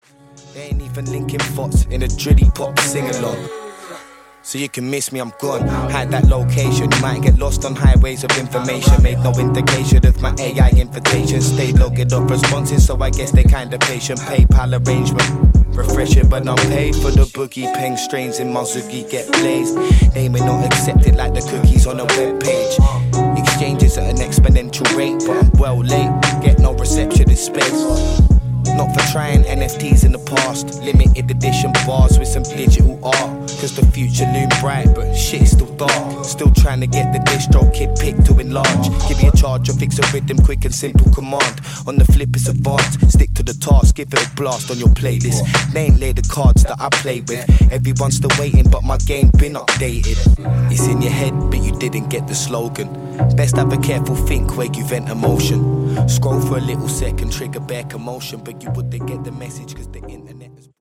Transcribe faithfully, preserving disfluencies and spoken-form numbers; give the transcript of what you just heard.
They ain't even linking thoughts in a drilly pop sing-along. So you can miss me, I'm gone. Hide that location, you might get lost on highways of information. Made no indication of my A I invitation. Stayed logged up responses, so I guess they kinda patient. PayPal arrangement, refreshing but not paid for the boogie. Peng strains in Mazuki get blazed. Name not accepted like the cookies on a web page. Exchanges at an exponential rate, but I'm well late. Get no reception in space. Not for trying N F Ts in the past. Limited edition bars with some digital art. Cause the future loomed bright, but shit is still dark. Still trying to get the distro kid picked to enlarge. Give me a charge or fix a rhythm, quick and simple command. On the flip it's advanced, stick to the task, give it a blast on your playlist. They ain't lay the cards that I play with. Everyone's still waiting, but my game been updated. It's in your head, but you didn't get the slogan. Best have a careful think where you vent emotion. Scroll for a little second, trigger back emotion, but you wouldn't get the message cause the internet